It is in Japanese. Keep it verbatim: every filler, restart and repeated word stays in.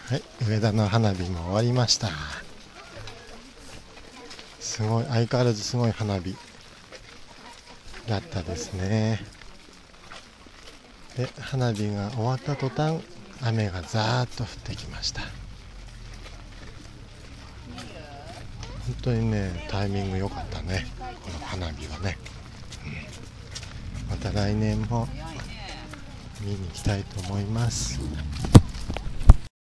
はい、上田の花火も終わりました。すごい、相変わらずすごい花火だったですね。で、花火が終わった途端、雨がザーッと降ってきました。本当にね、タイミング良かったね、この花火はね、うん、また来年も見に行きたいと思います。